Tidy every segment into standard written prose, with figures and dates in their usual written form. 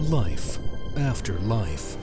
Life after life.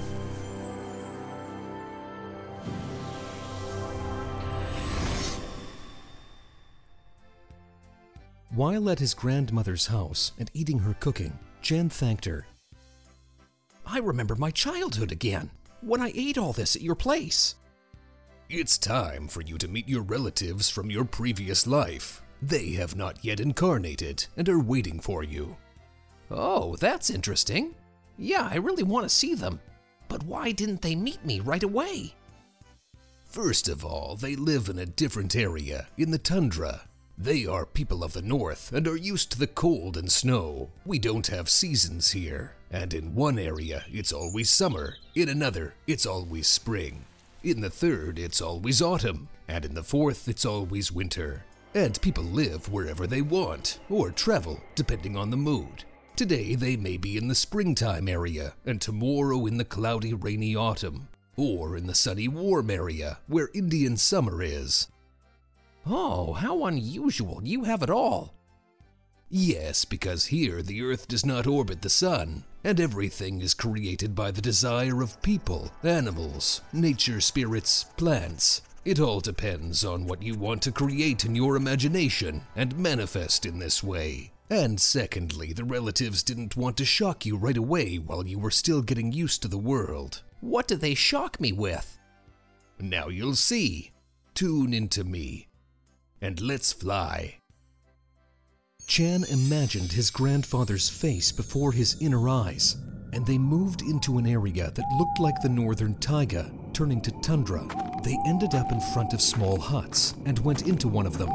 While at his grandmother's house and eating her cooking, Jan thanked her. I remember my childhood again, when I ate all this at your place. It's time for you to meet your relatives from your previous life. They have not yet incarnated and are waiting for you. Oh, that's interesting. Yeah, I really want to see them. But why didn't they meet me right away? First of all, they live in a different area, in the tundra. They are people of the north and are used to the cold and snow. We don't have seasons here, and in one area it's always summer, in another it's always spring. In the third it's always autumn, and in the fourth it's always winter. And people live wherever they want, or travel depending on the mood. Today they may be in the springtime area, and tomorrow in the cloudy, rainy autumn, or in the sunny, warm area where Indian summer is. Oh, how unusual. You have it all. Yes, because here the Earth does not orbit the sun, and everything is created by the desire of people, animals, nature spirits, plants. It all depends on what you want to create in your imagination and manifest in this way. And secondly, the relatives didn't want to shock you right away while you were still getting used to the world. What do they shock me with? Now you'll see. Tune into me. And let's fly. Jan imagined his grandfather's face before his inner eyes, and they moved into an area that looked like the northern taiga, turning to tundra. They ended up in front of small huts and went into one of them.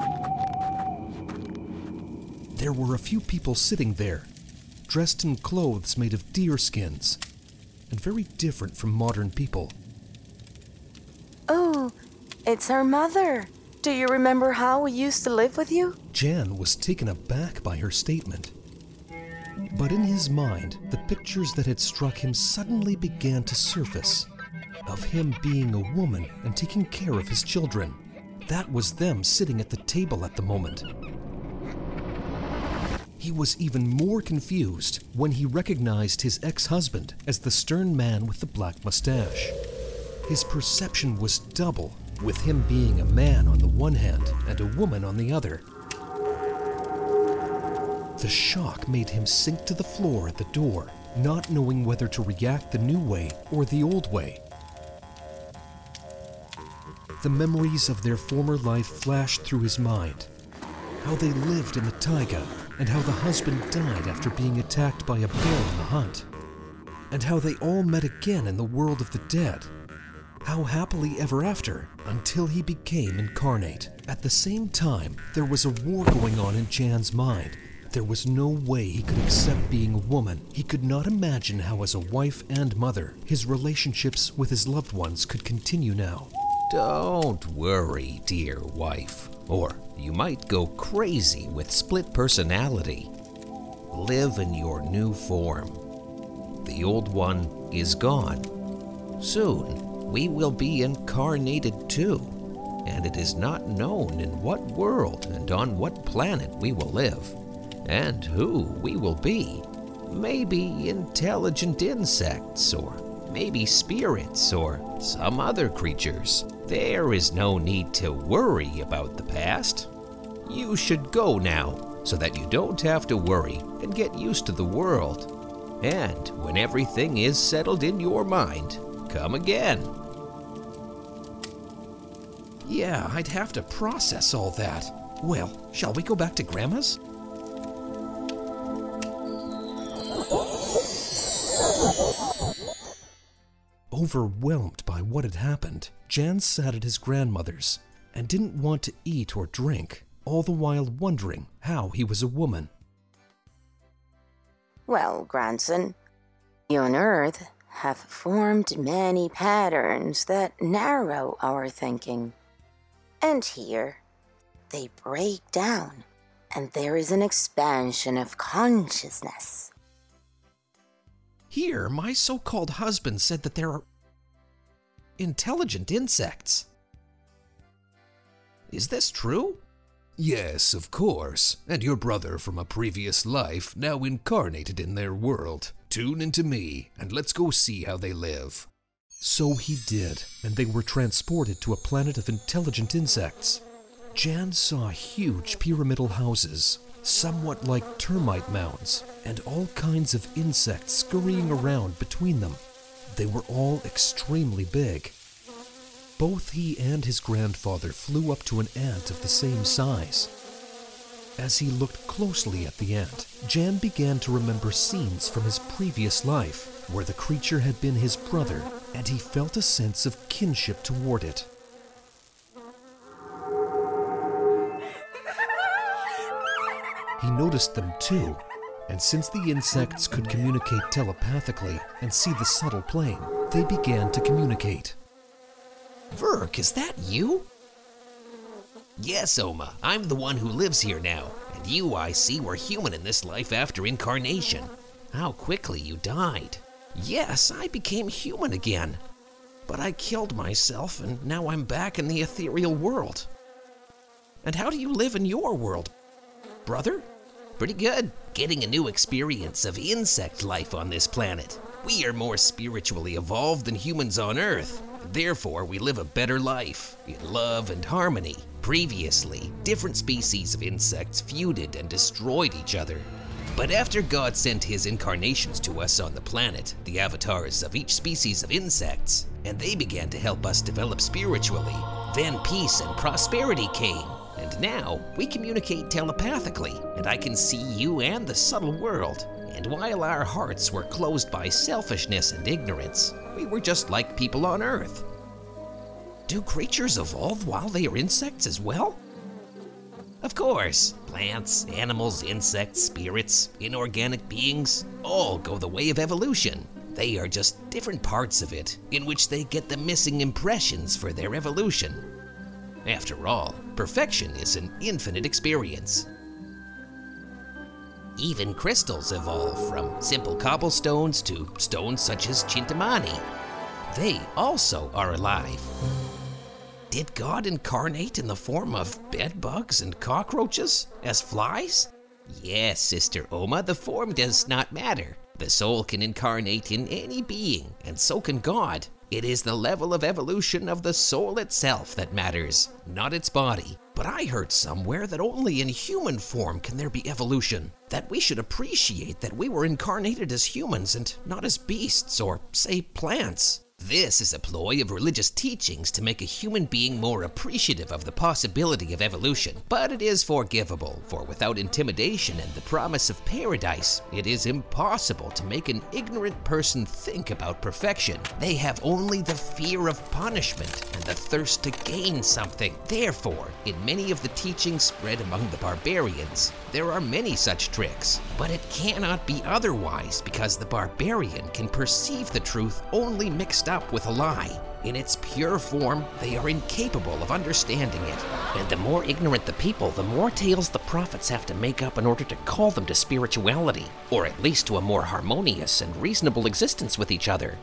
There were a few people sitting there, dressed in clothes made of deer skins, and very different from modern people. Oh, it's our mother. Do you remember how we used to live with you? Jan was taken aback by her statement. But in his mind, the pictures that had struck him suddenly began to surface, of him being a woman and taking care of his children. That was them sitting at the table at the moment. He was even more confused when he recognized his ex-husband as the stern man with the black mustache. His perception was double, with him being a man on the one hand and a woman on the other. The shock made him sink to the floor at the door, not knowing whether to react the new way or the old way. The memories of their former life flashed through his mind. How they lived in the taiga, and how the husband died after being attacked by a bear in the hunt. And how they all met again in the world of the dead. How happily ever after, until he became incarnate. At the same time, there was a war going on in Jan's mind. There was no way he could accept being a woman. He could not imagine how as a wife and mother, his relationships with his loved ones could continue now. Don't worry, dear wife, or you might go crazy with split personality. Live in your new form. The old one is gone. Soon, we will be incarnated too, and it is not known in what world and on what planet we will live, and who we will be. Maybe intelligent insects, or maybe spirits, or some other creatures. There is no need to worry about the past. You should go now, so that you don't have to worry and get used to the world. And when everything is settled in your mind, come again. Yeah, I'd have to process all that. Well, shall we go back to Grandma's? Overwhelmed by what had happened, Jan sat at his grandmother's and didn't want to eat or drink, all the while wondering how he was a woman. Well, grandson, you on Earth have formed many patterns that narrow our thinking. And here, they break down, and there is an expansion of consciousness. Here, my so-called husband said that there are intelligent insects. Is this true? Yes, of course, and your brother from a previous life now incarnated in their world. tune into me, and let's go see how they live. So he did, and they were transported to a planet of intelligent insects. Jan saw huge pyramidal houses, somewhat like termite mounds, and all kinds of insects scurrying around between them. They were all extremely big. Both he and his grandfather flew up to an ant of the same size. As he looked closely at the ant, Jan began to remember scenes from his previous life, where the creature had been his brother, and he felt a sense of kinship toward it. He noticed them too, and since the insects could communicate telepathically and see the subtle plane, they began to communicate. Verk, is that you? Yes, Oma, I'm the one who lives here now, and you, I see, were human in this life after incarnation. How quickly you died. Yes, I became human again, but I killed myself, and now I'm back in the ethereal world. And how do you live in your world, brother? Pretty good. Getting a new experience of insect life on this planet. We are more spiritually evolved than humans on Earth. Therefore, we live a better life, in love and harmony. Previously, different species of insects feuded and destroyed each other. But after God sent his incarnations to us on the planet, the avatars of each species of insects, and they began to help us develop spiritually, then peace and prosperity came. And now, we communicate telepathically, and I can see you and the subtle world. And while our hearts were closed by selfishness and ignorance, we were just like people on Earth. Do creatures evolve while they are insects as well? Of course. Plants, animals, insects, spirits, inorganic beings, all go the way of evolution. They are just different parts of it, in which they get the missing impressions for their evolution. After all, perfection is an infinite experience. Even crystals evolve from simple cobblestones to stones such as Chintamani. They also are alive. Did God incarnate in the form of bedbugs and cockroaches as flies? Yes, Sister Oma, the form does not matter. The soul can incarnate in any being, and so can God. It is the level of evolution of the soul itself that matters, not its body. But I heard somewhere that only in human form can there be evolution, that we should appreciate that we were incarnated as humans and not as beasts or, say, plants. This is a ploy of religious teachings to make a human being more appreciative of the possibility of evolution, but it is forgivable, for without intimidation and the promise of paradise, it is impossible to make an ignorant person think about perfection. They have only the fear of punishment and the thirst to gain something. Therefore, in many of the teachings spread among the barbarians, there are many such tricks, but it cannot be otherwise because the barbarian can perceive the truth only mixed up with a lie. In its pure form, they are incapable of understanding it. And the more ignorant the people, the more tales the prophets have to make up in order to call them to spirituality, or at least to a more harmonious and reasonable existence with each other.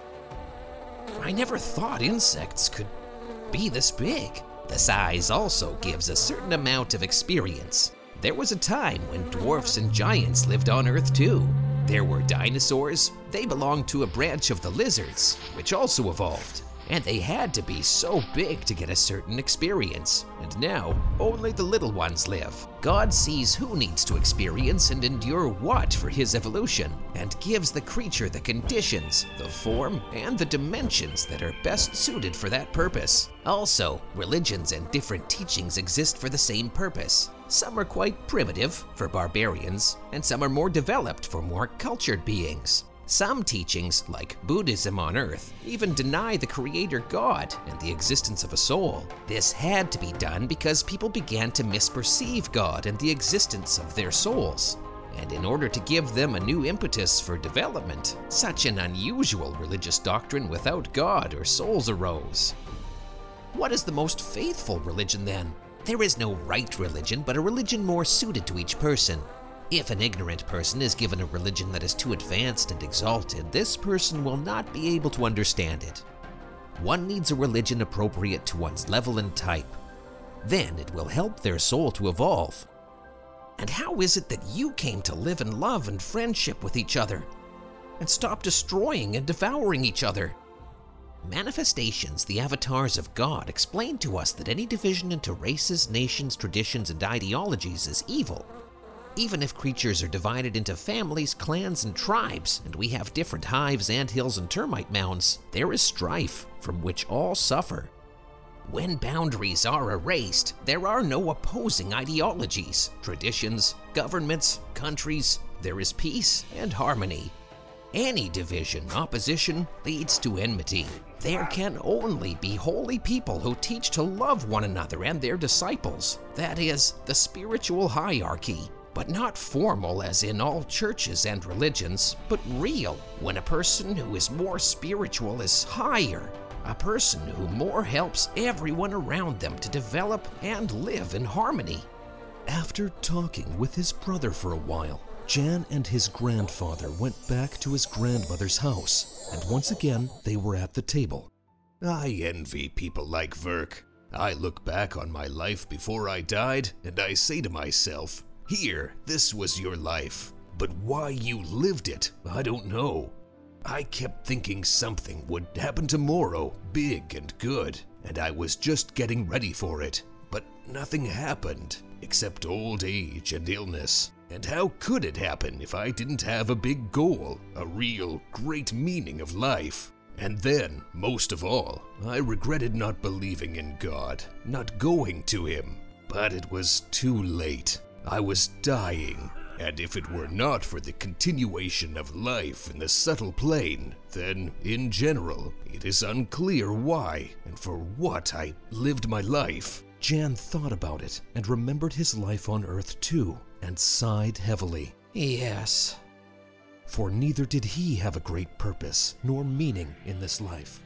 I never thought insects could be this big. The size also gives a certain amount of experience. There was a time when dwarfs and giants lived on Earth too. There were dinosaurs. They belonged to a branch of the lizards, which also evolved. And they had to be so big to get a certain experience. And now, only the little ones live. God sees who needs to experience and endure what for his evolution, and gives the creature the conditions, the form, and the dimensions that are best suited for that purpose. Also, religions and different teachings exist for the same purpose. Some are quite primitive, for barbarians, and some are more developed for more cultured beings. Some teachings, like Buddhism on Earth, even deny the creator God and the existence of a soul. This had to be done because people began to misperceive God and the existence of their souls. And in order to give them a new impetus for development, such an unusual religious doctrine without God or souls arose. What is the most faithful religion then? There is no right religion, but a religion more suited to each person. If an ignorant person is given a religion that is too advanced and exalted, this person will not be able to understand it. One needs a religion appropriate to one's level and type. Then it will help their soul to evolve. And how is it that you came to live in love and friendship with each other? and stop destroying and devouring each other. Manifestations, the avatars of God, explain to us that any division into races, nations, traditions, and ideologies is evil. Even if creatures are divided into families, clans, and tribes, and we have different hives, anthills, and termite mounds, there is strife from which all suffer. When boundaries are erased, there are no opposing ideologies, traditions, governments, countries. There is peace and harmony. Any division, opposition, leads to enmity. There can only be holy people who teach to love one another and their disciples. That is, the spiritual hierarchy. But not formal as in all churches and religions, but real, when a person who is more spiritual is higher. A person who more helps everyone around them to develop and live in harmony. After talking with his brother for a while, Jan and his grandfather went back to his grandmother's house, and once again they were at the table. I envy people like Verk. I look back on my life before I died, and I say to myself, here, this was your life, but why you lived it, I don't know. I kept thinking something would happen tomorrow, big and good, and I was just getting ready for it. But nothing happened, except old age and illness. And how could it happen if I didn't have a big goal, a real, great meaning of life? And then, most of all, I regretted not believing in God, not going to Him. But it was too late. I was dying, and if it were not for the continuation of life in the subtle plane, then, in general, it is unclear why and for what I lived my life. Jan thought about it and remembered his life on Earth too, and sighed heavily. Yes. For neither did he have a great purpose nor meaning in this life.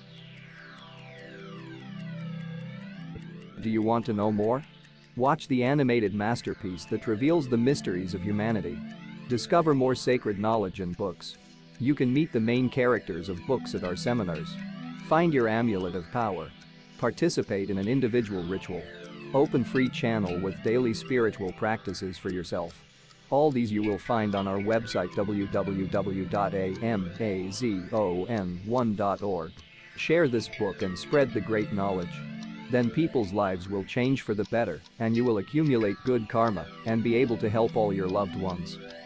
Do you want to know more? Watch the animated masterpiece that reveals the mysteries of humanity. Discover more sacred knowledge in books. You can meet the main characters of books at our seminars. Find your amulet of power. Participate in an individual ritual. Open free channel with daily spiritual practices for yourself. All these you will find on our website www.amazon1.org. Share this book and spread the great knowledge. Then people's lives will change for the better, and you will accumulate good karma and be able to help all your loved ones.